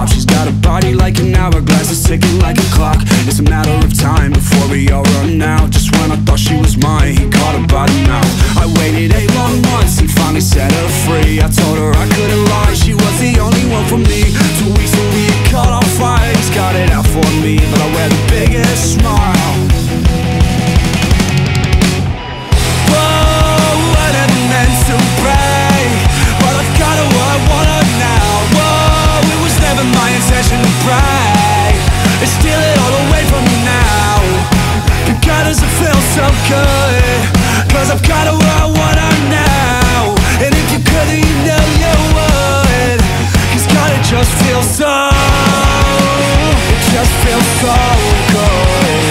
stop. She's got a body like an hourglass, it's ticking like a clock. It's a matter of time before we all run out. Just when I thought she was mine, he caught her by the mouth. I waited 8 long months, he finally set her free. I told her I couldn't lie, she was the only one for me. 2 weeks and we had caught on fire. He's got it out for me, but I wear the biggest smile. Whoa, I never meant to break, but I've got her where I want her now. Whoa, it was never my intention to break and steal it all away from me now. But God, does it feel so good, 'cause I've got her where I want her now. And if you could, then you know you would, 'cause God, it just feels so, it just feels so good.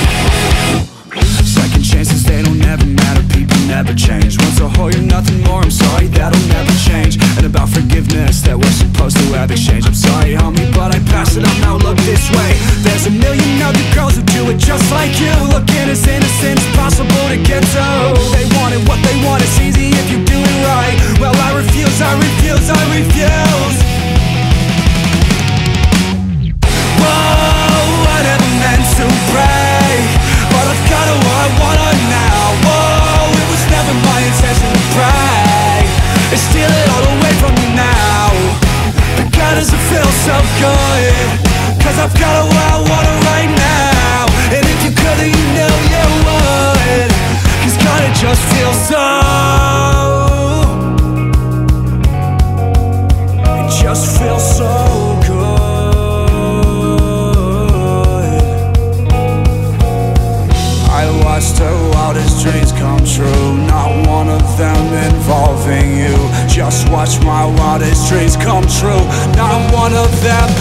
Second chances, they don't ever matter, people never change. Once a whole, you're nothing more, I'm sorry, that'll never change. And about forgiveness that we're supposed to have exchange. I'm sorry, homie, but I passed it on, now look this way. There's a million other girls who do it just like you, looking as innocent as possible to get to. They want it, what they want, it's easy if you do it right. Well, I refuse, I refuse, I refuse. Whoa, I never meant to break, but I've got her where I want her now. Whoa, it was never my intention to break and steal it all away from me now. But God, does it feel so good, 'cause I've got her where I want her right now. And if you could, then you know you would, 'cause God, it just feels so, it just feels so good. I watched her wildest dreams come true, not one of them involving you. Just watch my wildest dreams come true, not one of them